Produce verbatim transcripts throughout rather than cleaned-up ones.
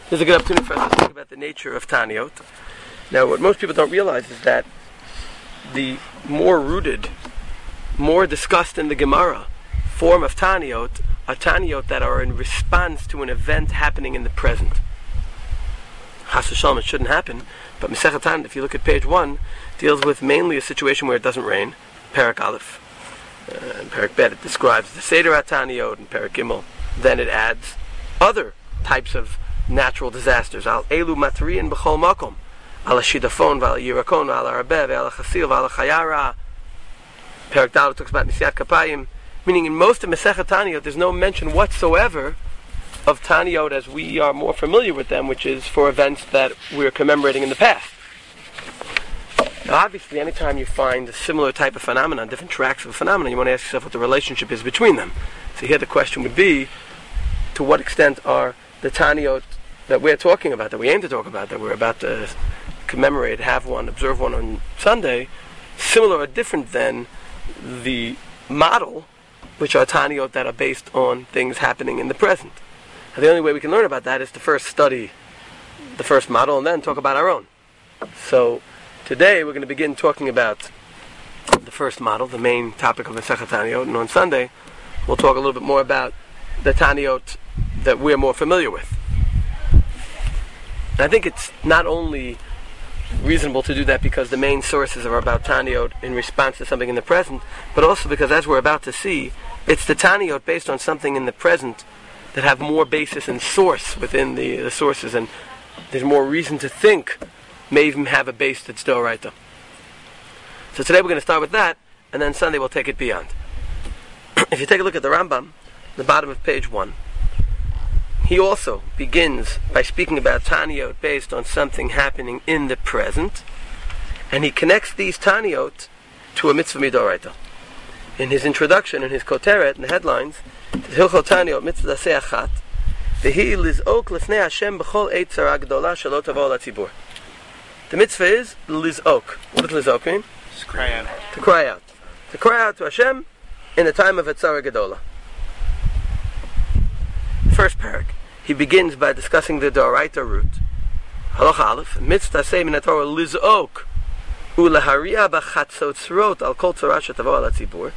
This is a good opportunity for us to think about the nature of Taniyot. Now, what most people don't realize is that the more rooted, more discussed in the Gemara form of Taniyot are Taniyot that are in response to an event happening in the present. Chas v'shalom, it shouldn't happen, but Masechet Tanit, if you look at page one, deals with mainly a situation where it doesn't rain. Perek Aleph. Uh, in Perek Bet, it describes the Seder HaTaniyot, and Perek Gimel. Then it adds other types of natural disasters. Al elu matriin b'chol makom, al shidafon, al yirakon, al arabeh, al chasil, al chayara. Perek Dalet talks about Nisiat Kapayim, meaning in most of Masechet Taniyot there's no mention whatsoever of Taniyot as we are more familiar with them, which is for events that we're commemorating in the past. Now, obviously, anytime you find a similar type of phenomenon, different tracks of a phenomenon, you want to ask yourself what the relationship is between them. So here the question would be, to what extent are the Taniyot that we're talking about, that we aim to talk about, that we're about to commemorate, have one, observe one on Sunday, similar or different than the model, which are Taniyot that are based on things happening in the present. Now, the only way we can learn about that is to first study the first model and then talk about our own. So today we're going to begin talking about the first model, the main topic of Masechet Taniyot, and on Sunday we'll talk a little bit more about the Taniyot that we're more familiar with. And I think it's not only reasonable to do that because the main sources are about Taniyot in response to something in the present, but also because, as we're about to see, it's the Taniyot based on something in the present that have more basis and source within the, the sources, and there's more reason to think may even have a base that's D'oraita. So today we're going to start with that, and then Sunday we'll take it beyond. If you take a look at the Rambam, the bottom of page one, he also begins by speaking about Taniyot based on something happening in the present, and he connects these Taniyot to a mitzvah midoraita. In his introduction, in his koteret, in the headlines, Hilchot Taniyot mitzvah daseh achat, vehi lizok lefnei Hashem b'chol eit tzara gdola shelo tavo latzibur. The mitzvah is lizok. What does lizok mean? Just cry out. To cry out. To cry out to Hashem in the time of a tzara gedola. First parak, he begins by discussing the D'oraita root. Halach Aleph, mitzvah daseh min Torah lizok u'laharia b'chatzotzrot al kol tzara shetavo al hatzibur.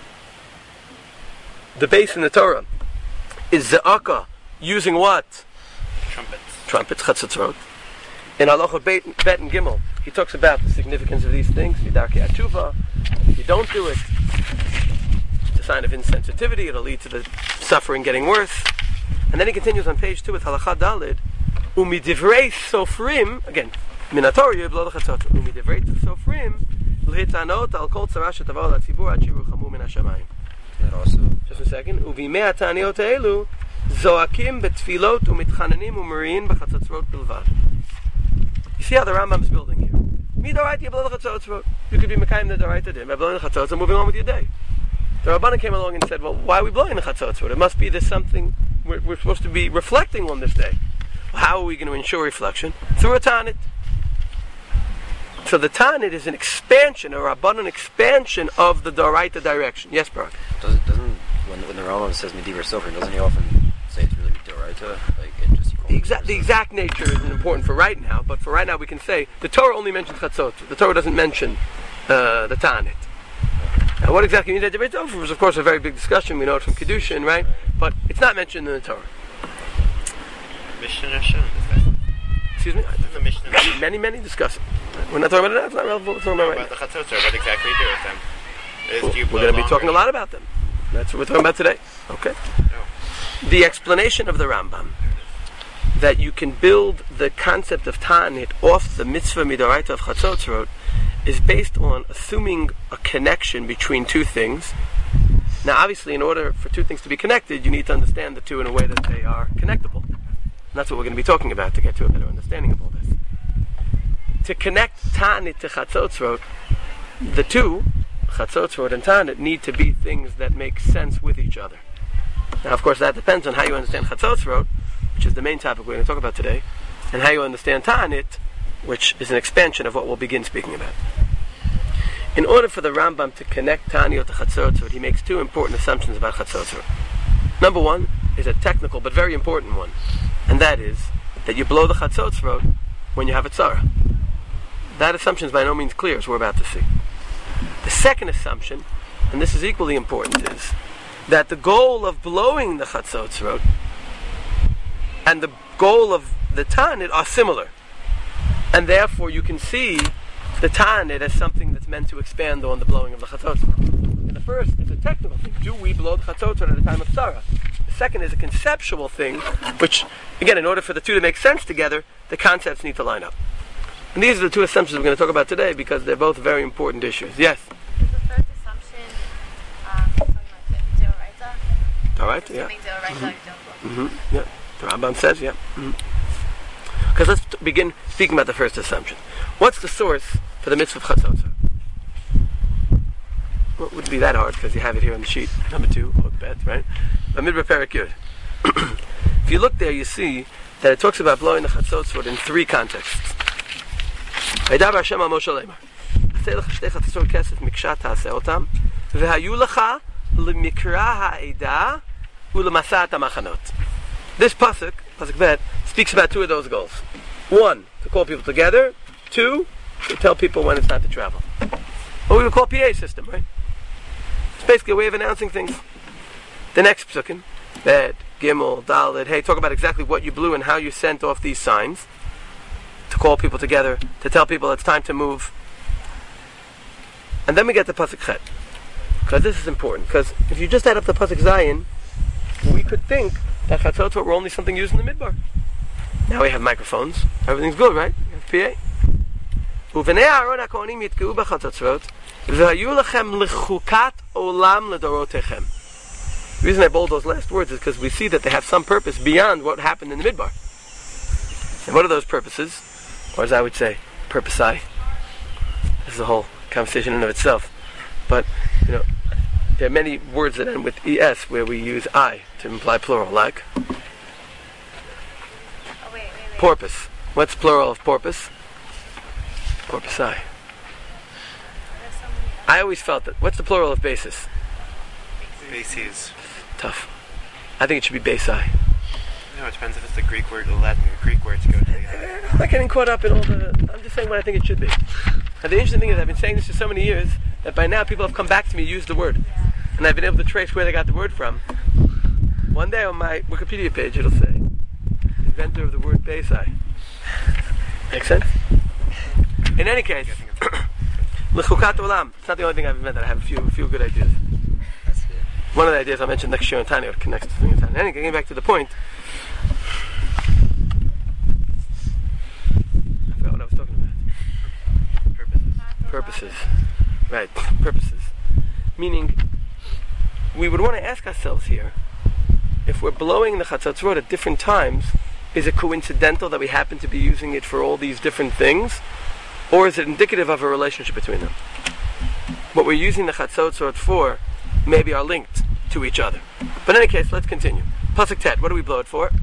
The base in the Torah is ze'aka, using what? Trumpets. Trumpets, chatzotzrot. In Halachot Bet, Bet and Gimel, he talks about the significance of these things. Yidarkei Atshuva. If you don't do it, it's a sign of insensitivity. It'll lead to the suffering getting worse. And then he continues on page two with Halacha Dalid. Umidivrei sofrim, again, minator yiblo lechatzot. Umidivrei sofrim l'hitanot al kol tzara shetavo al hatzibur ad shiruchamu min hashamayim. And also, just a second. Uvimei hataniyot elu zoakim betfilot umitchanenim umariin b'chatzotzrot bilvad. You see how the Rambam is building here. Midoraita yiblo lechatzot. You could be mekayim the D'oraita din by blowing the chatzot and moving on with your day. The Rabbanan came along and said, well, why are we blowing the chatzot? It must be there's something we're, we're supposed to be reflecting on this day. Well, how are we going to ensure reflection? Through a Tanit. So the Tanit is an expansion, a Rabbanan expansion of the D'oraita direction. Yes, Barak? doesn't, doesn't when, when the Rambam says Medivra Sofrim, doesn't he often say it's really D'oraita? Like, it just the, exact, the exact nature isn't important for right now, but for right now we can say the Torah only mentions chatzot. The Torah doesn't mention uh, the Tanit. Now, what exactly means that Divrei Sofrim is, of course, a very big discussion. We know it from Kedushin, right? But it's not mentioned in the Torah. Mishnah Hashem. Excuse me? The Mishnah. Many, many, many discuss it. We're not talking about it now. It's not relevant to right about the chatzot. What exactly do with them? Is, well, do you we're going to be talking or? a lot about them. That's what we're talking about today. Okay. No. The explanation of the Rambam that you can build the concept of Tanit off the mitzvah midoraita of chatzotzrot is based on assuming a connection between two things. Now, obviously, in order for two things to be connected, you need to understand the two in a way that they are connectable. And that's what we're going to be talking about to get to a better understanding of all this. To connect Tanit to Chatzotzrot, the two, Chatzotzrot and Tanit, need to be things that make sense with each other. Now, of course, that depends on how you understand Chatzotzrot, which is the main topic we're going to talk about today, and how you understand Tanit, which is an expansion of what we'll begin speaking about. In order for the Rambam to connect Taniyot to Chatzotzrot, he makes two important assumptions about Chatzotzrot. Number one is a technical but very important one, and that is that you blow the Chatzotzrot when you have a tzara. That assumption is by no means clear, as we're about to see. The second assumption, and this is equally important, is that the goal of blowing the Chatzotzrot and the goal of the Tanit are similar. And therefore you can see the Tanit as something that's meant to expand on the blowing of the Chatzotzrot. And the first is a technical thing. Do we blow the Chatzotzrot at a time of tzara? The second is a conceptual thing, which, again, in order for the two to make sense together, the concepts need to line up. And these are the two assumptions we're going to talk about today because they're both very important issues. Yes? Is the first assumption um, something like Deoraita? All right, yeah. Deoraita, Mm-hmm. Mm-hmm. Yeah. The Rambam says, yeah. Because mm-hmm. let's t- begin speaking about the first assumption. What's the source for the mitzvah of Chatzotzrot? Well, it wouldn't be that hard because you have it here on the sheet. Number two, bet, right? Midbar Perek Yud. If you look there, you see that it talks about blowing the Chatzotzrot in three contexts. Vaydaber Hashem al Moshe Lemar. Aseh lecha shtei chatzot kesef mikshat ta'aseh otam, v'hayu lecha lemikra ha'edah u'lemasat ha'machanot. This pasuk, pasuk vet, speaks about two of those goals. One, to call people together. Two, to tell people when it's time to travel. What we would call P A system, right? It's basically a way of announcing things. The next psukim, Bet, Gimel, Dalet, hey, talk about exactly what you blew and how you sent off these signs to call people together, to tell people it's time to move. And then we get the pasuk Chet, because this is important. Because if you just add up the pasuk Zayin, we could think that Chatzotzrot were only something used in the midbar. Now we have microphones. Everything's good, right? We have P A. Uvenei Aaron HaKohanim yitke'u b'Chatzotzrot v'hayu lechem lechukat olam ledorotechem. The reason I bold those last words is because we see that they have some purpose beyond what happened in the midbar. And what are those purposes? Or as I would say, purposei. This is a whole conversation in and of itself. But, you know, there are many words that end with es where we use I to imply plural, like Oh, wait, wait, wait. porpoise. What's plural of porpoise? Porposei. I always felt that. What's the plural of basis? Bases. Tough. I think it should be basei. No, it depends if it's the Greek word or the Latin. The Greek words go together. I'm not getting caught up in all the... I'm just saying what I think it should be. And the interesting thing is I've been saying this for so many years that by now people have come back to me and used the word. And I've been able to trace where they got the word from. One day on my Wikipedia page it'll say, inventor of the word basei. Make sense? In any case, Lechukat Olam. It's not the only thing I've invented. I have a few, a few good ideas. That's it. One of the ideas I'll mention next year in Tanya connects to something in Tanya. Anyway, getting back to the point. I forgot what I was talking about. Purposes. Purposes. Right, purposes. Meaning, we would want to ask ourselves here, if we're blowing the Chatzotzrot at different times, is it coincidental that we happen to be using it for all these different things? Or is it indicative of a relationship between them? What we're using the Chatzotzrot for maybe are linked to each other. But in any case, let's continue. Pasuk Tet, what do we blow it for?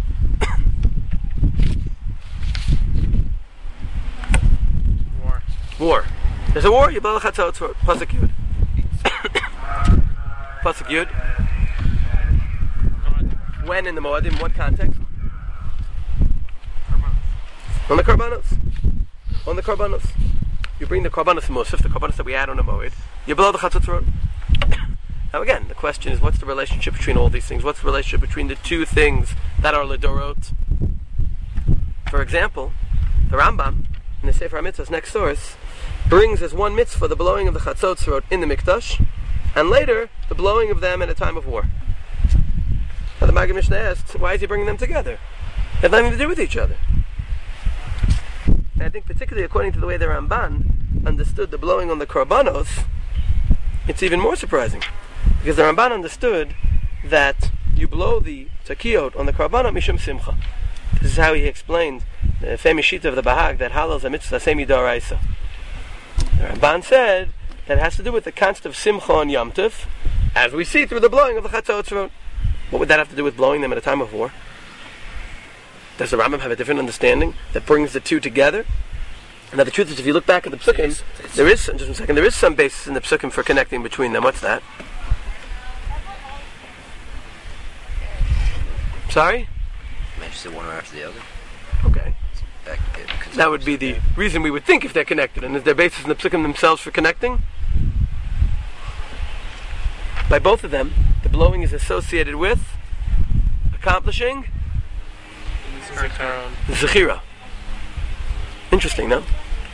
War. War. There's a war, you blow the Chatzotzrot. Pasuk Yud. Pasuk Yud. When in the Moadim, what context? On the Karbanos. On the Karbanos. You bring the Karbanos Musaf, the Karbanos that we add on a Moed. You blow the Chatzotzrot. Now again, the question is, what's the relationship between all these things? What's the relationship between the two things that are Ledorot? For example, the Rambam, in the Sefer HaMitzvahs, next source, brings as one mitzvah the blowing of the Chatzotzrot in the Mikdash, and later, the blowing of them in a time of war. Now the Maggid Mishnah asks, why is he bringing them together? They have nothing to do with each other. And I think particularly according to the way the Ramban understood the blowing on the Karbanos, it's even more surprising. Because the Ramban understood that you blow the Takiyot on the Karbanot Mishum Simcha. This is how he explained the famous sheet of the Bahag that Halal is a mitzvah semi d'oraisa. The Ramban said that it has to do with the concept of Simcha on Yom Tov, as we see through the blowing of the Chatzotzrot. What would that have to do with blowing them at a time of war? Does the Rambam have a different understanding that brings the two together? Now the truth is, if you look back at the Psukim, there is, just a second, there is some basis in the Psukim for connecting between them. What's that? Sorry? Might just say one right after the other. Okay. That would be the reason we would think if they're connected. And is there basis in the psukim themselves for connecting? By both of them, the blowing is associated with accomplishing Zechira. Interesting, no?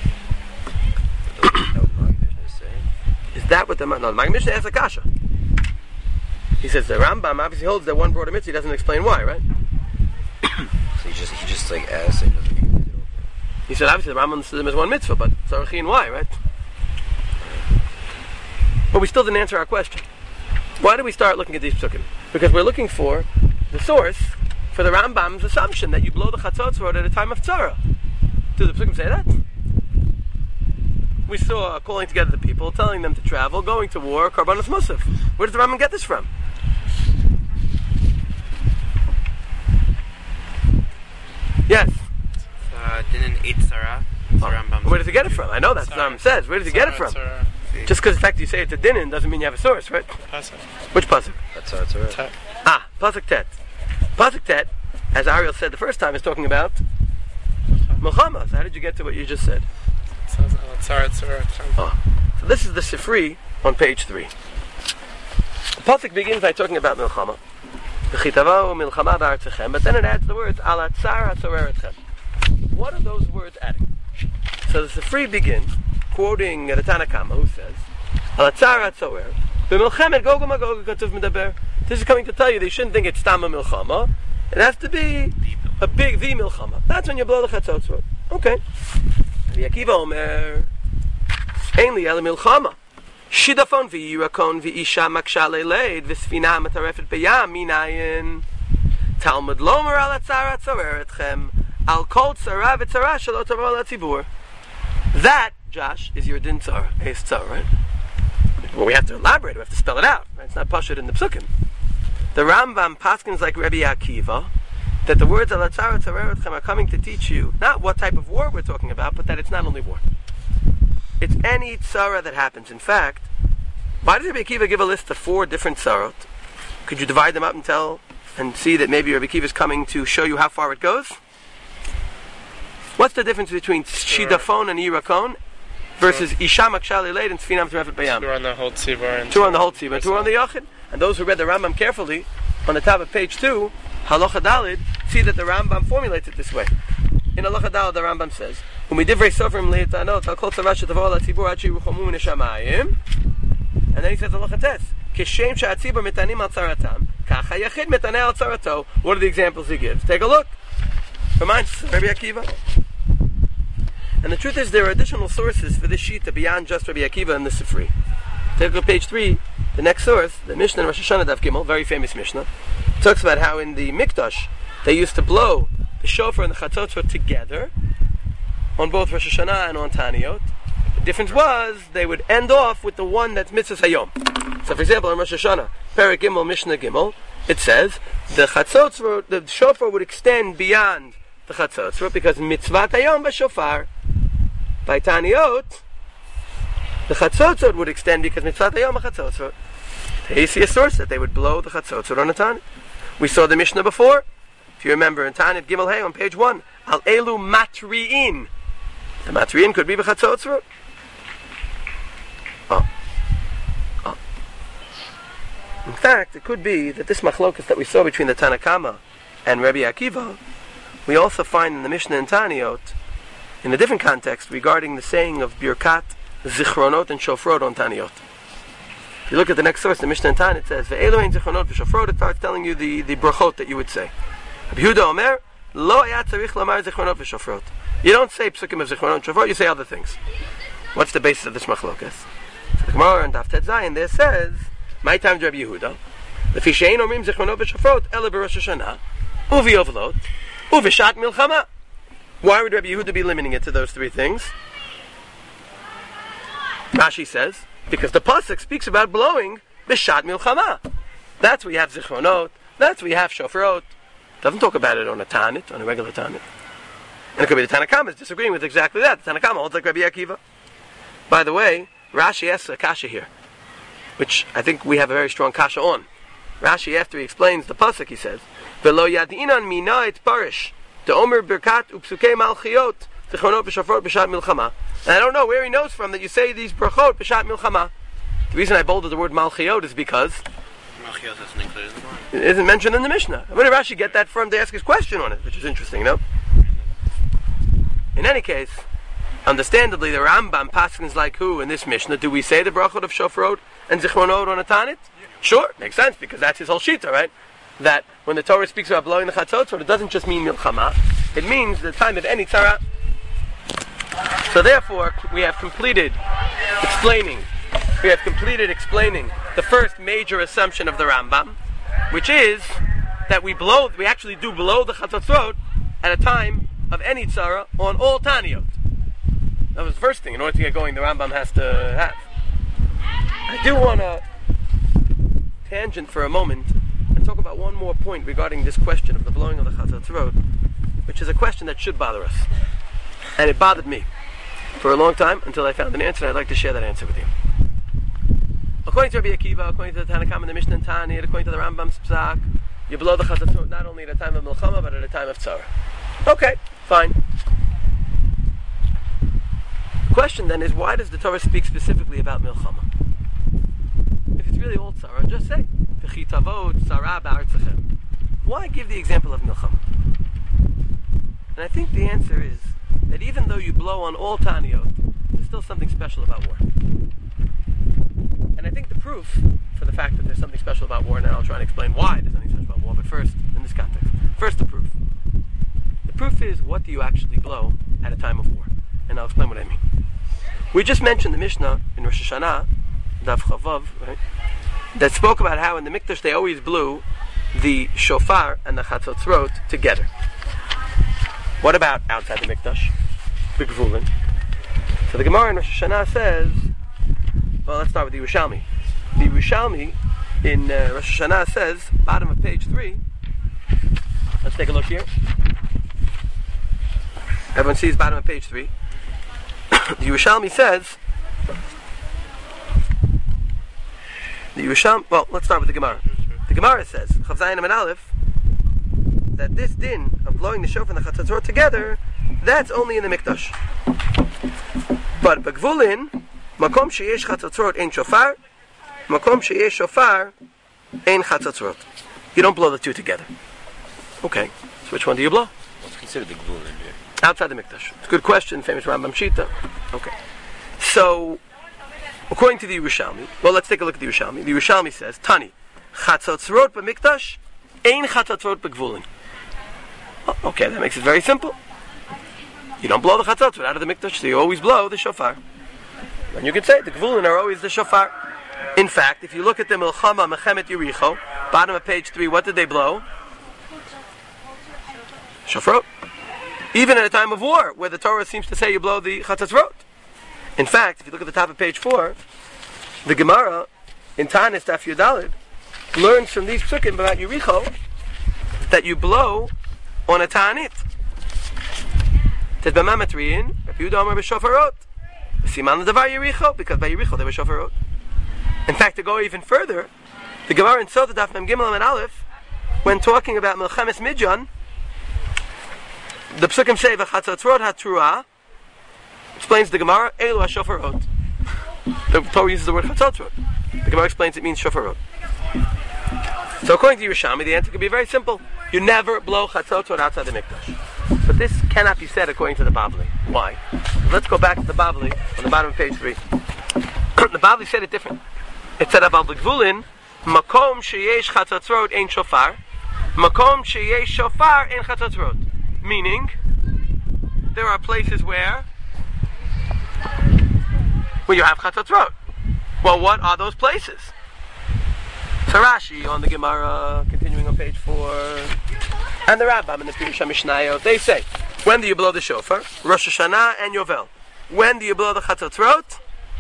Is that what the no? The Maggid Mishnah asks a kasha. He says the Rambam obviously holds that one brought a mitzvah. He doesn't explain why, right? So he just he just like asks and doesn't even get it. He said obviously the Rambam says as one mitzvah, but Sarachin why, right? But we still didn't answer our question. Why do we start looking at these psukim? Because we're looking for the source for the Rambam's assumption that you blow the chatzotz road at a time of tzara. Do the psukim say that? We saw calling together the people, telling them to travel, going to war, karbanos musaf. Where does the Rambam get this from? Yes. Uh, didn't eat Sarah. Oh. Where does he get it from? I know that's what the Rambam says. Where does he get it from? Sarah. Just because the fact that you say it's a dinin doesn't mean you have a source, right? Pasuk. Which pasuk? That's how it's alright. Tet. Ah, pasuk tet. Pasuk tet, as Ariel said the first time, is talking about Milchama. So how did you get to what you just said? It says, uh, Tzara, Tzara, Tzara. Oh. So this is the Sifri on page three. The pasuk begins by talking about Milchama. V'chitavo milchama ba'artechem, but then it adds the words ala tzara tzoreretchem. What are those words adding? So the Sifri begins quoting the Tanna Kama, who says ala tzara tzorer b'milchemet gogo magogo katuv medaber. This is coming to tell you that you shouldn't think it's tama milchama. It has to be a big the milchama. That's when you blow the chatzotz. Okay. Akiva Omer Ainli Ela Milchama Shidafon v'yirakon v'isha makshale leid v'sfina matarefet b'yam minayin Talmud lomer al atzara tzoreretchem al kol tzara v'tzara shelo tavo l'tzibur. That, Josh, is your din tzara. Hey, it's tzara, right? Well, we have to elaborate. We have to spell it out. Right? It's not pashut in the psukim. The Rambam paskins like Rabbi Akiva that the words al atzara tzoreretchem are coming to teach you not what type of war we're talking about, but that it's not only war. It's any tzara that happens. In fact, why does Rabbi Akiva give a list of four different tzarot? Could you divide them up and tell and see that maybe Rabbi Akiva is coming to show you how far it goes? What's the difference between shidafon and yirakon versus isha makshali leid and sfinam terefet bayam? Two on the whole tzibur and two on the whole tzibur, two on the yachid. And those who read the Rambam carefully on the top of page two, halacha dalid, see that the Rambam formulates it this way. In halacha dalid, the Rambam says, and then he says halacha tes kishem she'atzibur mitanim al tzaratam kacha yachid mitaneh al tzarato. What are the examples he gives? Take a look. Reminds Rabbi Akiva. And the truth is there are additional sources for this shita beyond just Rabbi Akiva and the Sifri. Take a look at page three. The next source, the Mishnah in Rosh Hashanah Daf Gimel, very famous Mishnah, talks about how in the Mikdash they used to blow the shofar and the chatzotz together on both Rosh Hashanah and on Taniyot. The difference was they would end off with the one that's Mitzvah Hayom. So, for example, in Rosh Hashanah, Perek Gimel, Mishnah Gimel, it says the chatzotz, the shofar would extend beyond the chatzotz because Mitzvah Hayom b'shofar. By Taniyot, the chatzotz would extend because Mitzvah Hayom b'chatzotz. They see a source that they would blow the chatzotz on a Tanit. We saw the Mishnah before. If you remember in Tanit Gimel Hey on page one, Al Elu Matri'in. The Matri'in could be b'chatzotz. Oh. Oh. In fact, it could be that this machlokas that we saw between the Tanna Kama and Rabbi Akiva, we also find in the Mishnah in Taniyot, in a different context, regarding the saying of Birkat, Zichronot, and Shofrot on Taniyot. If you look at the next source, the Mishnah in Taniyot, it says, Ve'elohein Zichronot v'Shofrot, it starts telling you the, the brachot that you would say. Rabbi Yehuda Omer, Lo ya tzarich lamar Zichronot v'Shofrot. You don't say psukim of Zichronot and Shofrot, you say other things. What's the basis of this machlokas? So the Gemara in Daf Tet Zayin there says, My time to Rabbi Yehuda, Lefi she'ein omrim Zichronot v'Shofrot, ele b'Rosh Hashanah, uvi ovlot, uvishat milchama. Why would Rabbi Yehuda be limiting it to those three things? Rashi says, because the pasuk speaks about blowing b'shat milchama. That's where you have zichronot. That's where you have shofrot. Doesn't talk about it on a tanit, on a regular tanit. And it could be the Tanna Kama is disagreeing with exactly that. The Tanna Kama holds like Rabbi Akiva. By the way, Rashi asks a kasha here, which I think we have a very strong kasha on. Rashi, after he explains the pasuk, he says, "V'lo yadinan mina et parish." The Omer Birkat Upsuke Malchiot Zichronot b'shofrot b'shat milchama. And I don't know where he knows from that you say these brachot b'shat milchama. The reason I bolded the word malchiot is because Malchiot isn't included in the Gemara. it isn't mentioned in the Mishnah. Where did Rashi get that from to ask his question on it? Which is interesting, no? In any case, understandably, the Rambam paskins like who in this Mishnah? Do we say the brachot of shofrot and zichronot on a tanit? Sure, makes sense, because that's his whole shita, right? That when the Torah speaks about blowing the chatzotzot, it doesn't just mean milchama. It means the time of any tzara. So therefore, we have completed explaining, we have completed explaining the first major assumption of the Rambam, which is that we blow, we actually do blow the chatzotzot at a time of any tzara on all taniyot. That was the first thing. In order to get going, the Rambam has to have. I do want to tangent for a moment and talk about one more point regarding this question of the blowing of the chatzotzot, which is a question that should bother us. And it bothered me for a long time until I found an answer. I'd like to share that answer with you. According to Rabbi Akiva, according to the Tanna Kamma and the Mishnah and Tanya, according to the Rambam's Psak, you blow the chatzotzot not only at a time of milchama but at a time of tzara. Okay, fine. The question then is, why does the Torah speak specifically about milchama? If it's really all tzara, just say v'chitavot tzara ba'artzachem. Why give the example of milchama? And I think the answer is that even though you blow on all taniyot, there's still something special about war. And I think the proof for the fact that there's something special about war, now I'll try and explain why there's something special about war, but first, in this context, first the proof. The proof is, what do you actually blow at a time of war? And I'll explain what I mean. We just mentioned the Mishnah in Rosh Hashanah, Daf Chavav, right, that spoke about how in the Mikdash they always blew the shofar and the chatzotzot together. What about outside the Mikdash? B'gvulin. So the Gemara in Rosh Hashanah says, well, let's start with the Yerushalmi. The Yerushalmi in uh, Rosh Hashanah says, bottom of page three, let's take a look here. Everyone sees bottom of page three. The Yerushalmi says, the Yerushalmi, well, let's start with the Gemara. The Gemara says, Chav Zayin Amud Aleph, that this din of blowing the shofar and the chatzotzot together, that's only in the Mikdash. But b'gvulin, makom sheyesh chatzotzot ein shofar, makom sheyesh shofar ein chatzotzot. You don't blow the two together. Okay, so which one do you blow? What's considered the gvulin here? Outside the Mikdash. It's a good question, famous Rambam Shita. Okay. So, according to the Yerushalmi, well, let's take a look at the Yerushalmi. The Yerushalmi says, Tani, chatzotzot b'mikdash, ein chatzotzot b'gvulin. Oh, okay, that makes it very simple. You don't blow the chatzotzot out of the Mikdash, so you always blow the shofar. And you can say, the gvulin are always the shofar. In fact, if you look at the Milchama Mechemet Yericho, bottom of page three, what did they blow? Shofrot. Even at a time of war, where the Torah seems to say you blow the chatzotzot. In fact, if you look at the top of page four, the Gemara in Tanis Daf Yudalid learns from these psukim about Yericho that you blow on a Ta'anit. Ted b'mamatrin, Rabbi Yehuda Omer b'shofarot. Siman l'davar Yericho, because by Yericho there were shofarot. In fact, to go even further, the Gemara in Sotah Daf Mem Gimel and Aleph, when talking about Melchemes Midjan, the psukim say v'chatzotzot hatruah, explains the Gemara, Elu ha-shofarot. The Torah uses the word chatzotzot. The Gemara explains it means shofarot. So according to Yerushalmi, the answer could be very simple. You never blow chatzotzot outside the Mikdash. But this cannot be said according to the Bavli. Why? Let's go back to the Bavli on the bottom of page three. The Bavli said it different. It said about the Gvulin, makom sheyesh chatzotzot ein shofar, makom sheyesh shofar ein chatzotzot. Meaning, there are places where where you have chatzotzot. Well, what are those places? So Rashi on the Gemara, continuing on page four, and the Rambam in the Pirush HaMishnayot, they say, when do you blow the shofar? Rosh Hashanah and Yovel. When do you blow the chatzotzot?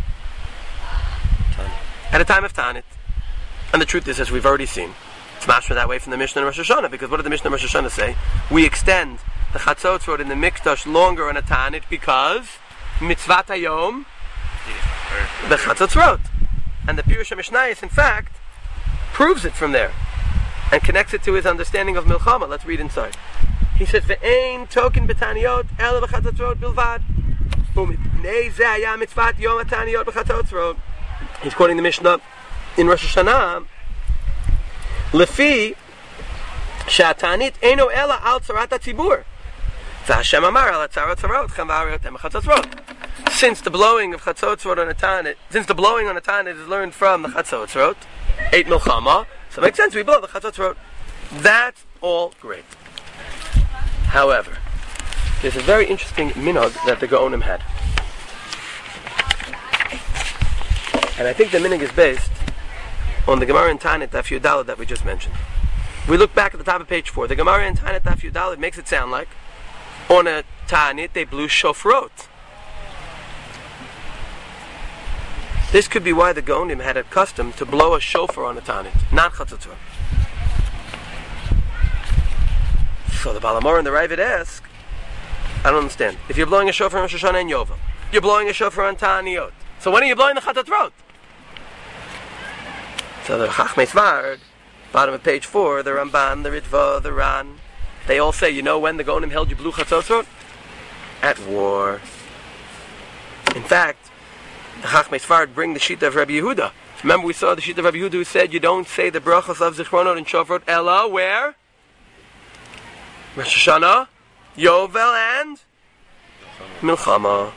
At a time of Tanit. And the truth is, as we've already seen, it's mashma that way from the Mishnah and Rosh Hashanah, because what did the Mishnah and Rosh Hashanah say? We extend the chatzotzot in the Mikdash longer on a Tanit because mitzvat hayom, the chatzotzot. And the Pirush HaMishnayos, in fact, proves it from there and connects it to his understanding of milchama. Let's read inside. He says, "Ve'ein token b'taniyot ela b'chatzotzrot bilvad." U'mipnei ze haya mitzvat yom hataniyot b'chatzotzrot. He's quoting the Mishnah in Rosh Hashanah. Lefi she'atanit eino ela al tzarat hatzibur. V'Hashem amar al tzarat tzarot chem v'ariotem b'chatzotzrot. Since the blowing of chatzotzrot on a tanit, since the blowing on a tanit is learned from the chatzotzrot, eight milchama, so it makes sense we blow the chatzotzrot. That's all great. However, there's a very interesting minhag that the Gaonim had. And I think the minhag is based on the Gemara in Tanit Daf Yudalad that we just mentioned. We look back at the top of page four. The Gemara in Tanit Daf Yudalad makes it sound like on a Tanit they blew shofrot. This could be why the Gaonim had a custom to blow a shofar on a Tanit, not chatzotzrot. So the Balamor and the Ravid ask, I don't understand. If you're blowing a shofar on Rosh Hashanah and Yovel, you're blowing a shofar on Ta'aniyot. So when are you blowing the Chatzotzrot? So the Chachmei Svard, bottom of page four, the Ramban, the Ritva, the Ran, they all say, you know when the Gaonim held you blew Chatzotzrot? At war. In fact, the Chachmei Svard bring the Shita of Rabbi Yehuda. Remember we saw the Shita of Rabbi Yehuda who said you don't say the brachos of Zichronot and Shofrot Ella, where? Rosh Hashanah, Yovel, and Milchama.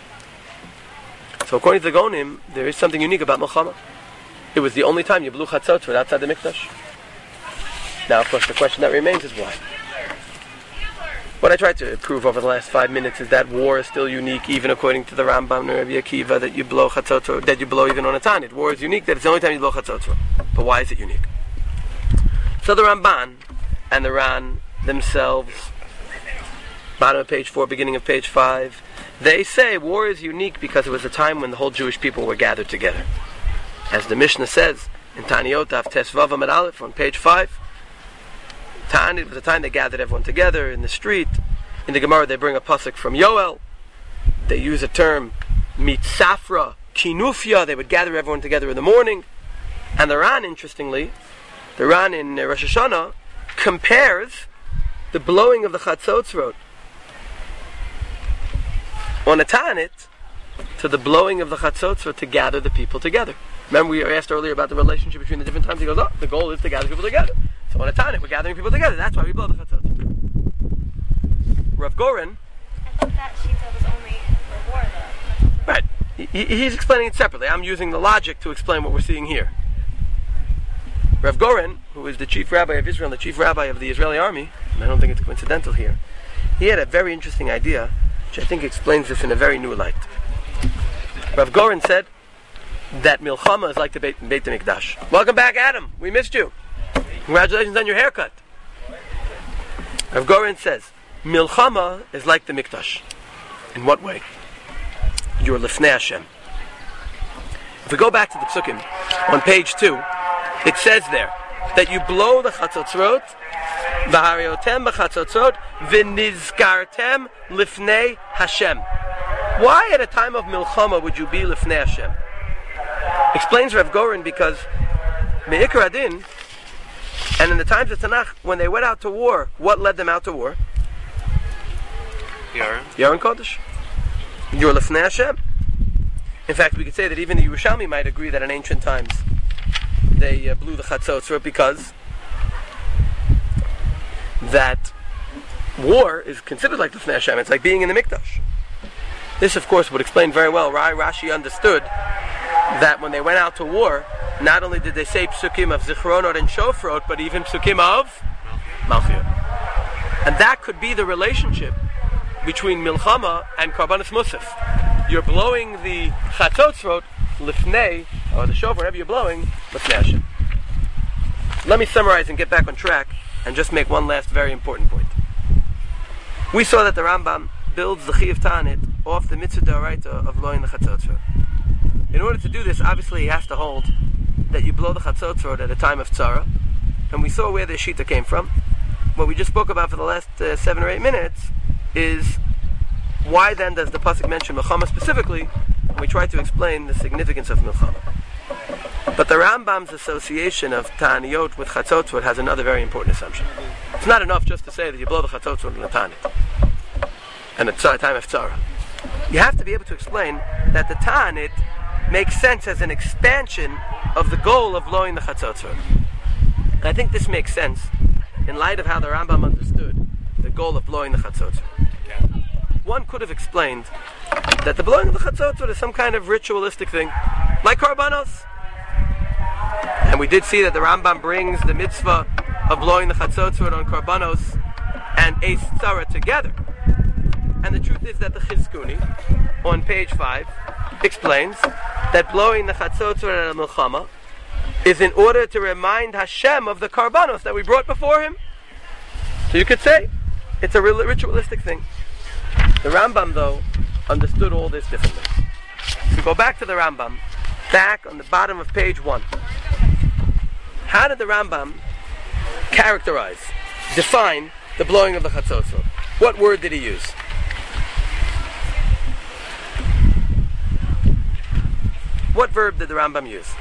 So according to the Gaonim, there is something unique about Milchama. It was the only time you blew Chatzotzrot outside the Mikdash. Now, of course, the question that remains is why. What I tried to prove over the last five minutes is that war is still unique, even according to the Rambam and Rabbi Akiva, that you blow Chatzotzrot, that you blow even on a Tanit. War is unique, that it's the only time you blow Chatzotzrot. But why is it unique? So the Ramban and the Ran themselves, bottom of page four, beginning of page five, they say war is unique because it was a time when the whole Jewish people were gathered together. As the Mishnah says in Taniyot Av Tesvav Amud Aleph on page five, Tanit was the time they gathered everyone together in the street. In the Gemara they bring a pasuk from Yoel. They use a term mitzafra kinufia. They would gather everyone together in the morning. And the Ran, interestingly, the Ran in Rosh Hashanah compares the blowing of the Chatzotzrot on a Tanit to the blowing of the Chatzotzrot to gather the people together. Remember we asked earlier about the relationship between the different times. He goes, oh, the goal is to gather people together. So on a Tanit, we're gathering people together. That's why we blow the Chatzotzrot. Rav Goren, I thought that Shita was only for war, though. right, he, he's explaining it separately. I'm using the logic to explain what we're seeing here. Rav Goren, who is the chief rabbi of Israel, the chief rabbi of the Israeli army, and I don't think it's coincidental here, he had a very interesting idea, which I think explains this in a very new light. Rav Goren said that Milchama is like the Beit, Beit HaMikdash. Welcome back, Adam. We missed you. Congratulations on your haircut. Rav Goren says, Milchama is like the Mikdash. In what way? You're Lifnei Hashem. If we go back to the Psukim, on page two, it says there that you blow the Chatzotzrot, v'hariotem b'chatzotzrot, v'nizkartem lifnei Hashem. Why at a time of Milchama would you be lifnei Hashem? Explains Rav Goren because Me'ikar Adin, and in the times of Tanakh, when they went out to war, what led them out to war? Yaron. Yaron Kodesh. You're lifnei Hashem. In fact, we could say that even the Yerushalmi might agree that in ancient times they uh, blew the Chatzotzrot because that war is considered like lifnei Hashem. It's like being in the Mikdash. This, of course, would explain very well why Rashi understood that when they went out to war, not only did they say psukim of Zichronot and Shofrot, but even psukim of Malchiyot. And that could be the relationship between Milchama and Karbanos Musaf. You're blowing the Chatzotzrot, Lifnei, or the Shofar, whatever you're blowing, Lifnei Hashem. Let me summarize and get back on track and just make one last very important point. We saw that the Rambam builds the Chiyuv Ta'anit off the Mitzvah D'Oraita of blowing the Chatzotzrot. In order to do this, obviously he has to hold that you blow the Chatzotzrot at a time of Tzara. And we saw where the Shita came from. What we just spoke about for the last uh, seven or eight minutes is why then does the Pasuk mention Milchama specifically? And we try to explain the significance of Milchama. But the Rambam's association of Ta'aniyot with Chatzotzrot has another very important assumption. It's not enough just to say that you blow the Chatzotzot in the Tanit and the tzara, time of tzara. You have to be able to explain that the Tanit makes sense as an expansion of the goal of blowing the Chatzotzot. And I think this makes sense in light of how the Rambam understood the goal of blowing the Chatzotzot. One could have explained that the blowing of the Chatzotzot is some kind of ritualistic thing, like Korbanos. And we did see that the Rambam brings the mitzvah of blowing the Chatzotzot on Korbanos and Eis Tzara together. And the truth is that the Chizkuni, on page five, explains that blowing the Chatzotzot at a Milchama is in order to remind Hashem of the Korbanos that we brought before Him. So you could say it's a ritualistic thing. The Rambam, though, understood all this differently. So we go back to the Rambam, back on the bottom of page one. How did the Rambam characterize, define the blowing of the Chatzotzot? What word did he use? What verb did the Rambam use?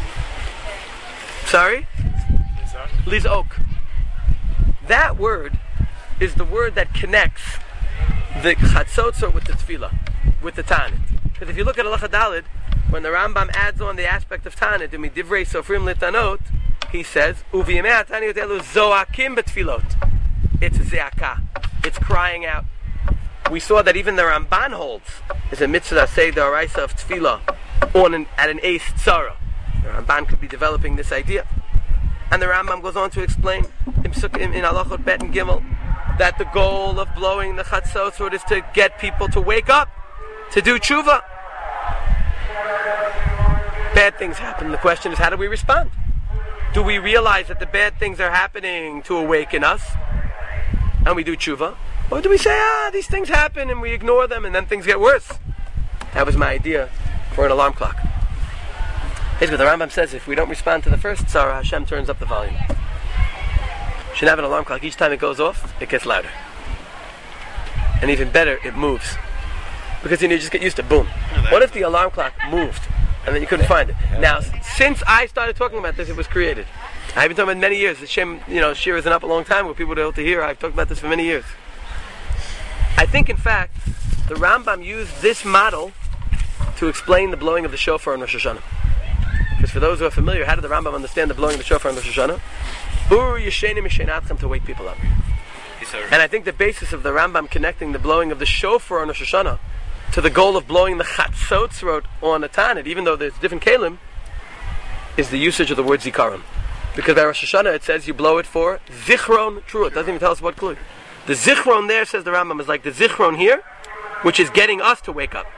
Sorry? Lizok. That word is the word that connects the Chatzotzot with the Tefillah, with the Tanit. Because if you look at Halacha Daled, when the Rambam adds on the aspect of Tanit, Umi Divrei Sofrim Litanot, he says, Uviyemei HaTaniyot elu zoakim betfilot. It's ze'aka. It's crying out. We saw that even the Ramban holds is a mitzvah say the oraisa of tefillah on an, at an Eis Tzara. The Ramban could be developing this idea. And the Rambam goes on to explain in, in, in Halachot Bet and Gimel that the goal of blowing the Chatzotzot is to get people to wake up, to do tshuva. Bad things happen. The question is, how do we respond? Do we realize that the bad things are happening to awaken us, and we do tshuva? Or do we say, ah, these things happen, and we ignore them, and then things get worse? That was my idea for an alarm clock. Here's what the Rambam says: if we don't respond to the first tzara, Hashem turns up the volume. You should have an alarm clock. Each time it goes off, it gets louder. And even better, it moves. Because then you just get used to boom. What if the alarm clock moved, and then you couldn't find it? Now, since I started talking about this, it was created. I've been talking about it many years. The Shem, you know, Shir isn't up a long time where people are able to hear. I've talked about this for many years. I think, in fact, the Rambam used this model to explain the blowing of the shofar on Rosh Hashanah. Because for those who are familiar, how did the Rambam understand the blowing of the shofar on Rosh Hashanah? Ur yeshenim yeshenatchem, to wake people up. And I think the basis of the Rambam connecting the blowing of the shofar on Rosh Hashanah to the goal of blowing the Chatzotzot on a Tanit, even though there's different kelim, is the usage of the word zikaron. Because by Rosh Hashanah it says you blow it for zichron, true, it doesn't even tell us what clue. The zichron there, says the Rambam, is like the zichron here, which is getting us to wake up.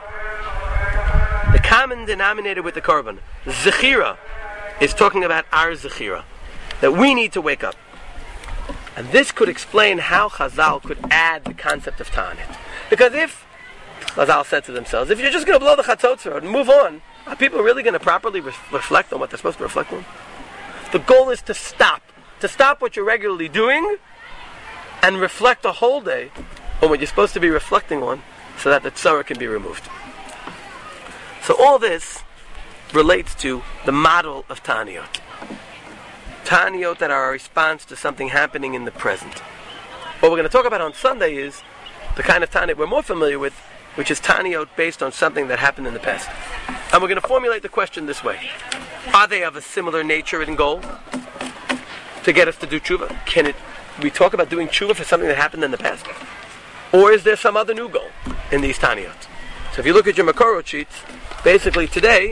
The common denominator with the korban, zechira, is talking about our zechira, that we need to wake up. And this could explain how Chazal could add the concept of Tanit. Because if, Chazal said to themselves, if you're just going to blow the Chatzotzot and move on, are people really going to properly re- reflect on what they're supposed to reflect on? The goal is to stop. To stop what you're regularly doing and reflect a whole day on what you're supposed to be reflecting on so that the tzara can be removed. So all this relates to the model of Taniyot. Taniyot that are a response to something happening in the present. What we're going to talk about on Sunday is the kind of Taniyot we're more familiar with, which is Taniyot based on something that happened in the past. And we're going to formulate the question this way. Are they of a similar nature and goal to get us to do tshuva? Can it, we talk about doing tshuva for something that happened in the past? Or is there some other new goal in these Taniyot? So if you look at your Makorot sheets, basically today,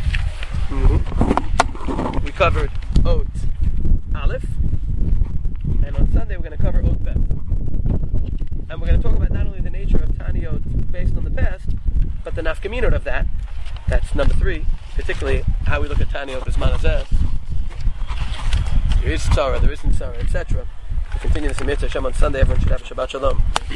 mm-hmm, we covered Ot Aleph, and on Sunday we're going to cover Ot Bet. And we're going to talk about not only the nature of Taniyot based on the past, but the nafkaminot of that. That's number three, particularly how we look at Taniyot as manazeh. There is tzara, there isn't tzara, et cetera. We continue this in Mitzvah Hashem on Sunday. Everyone should have a Shabbat Shalom.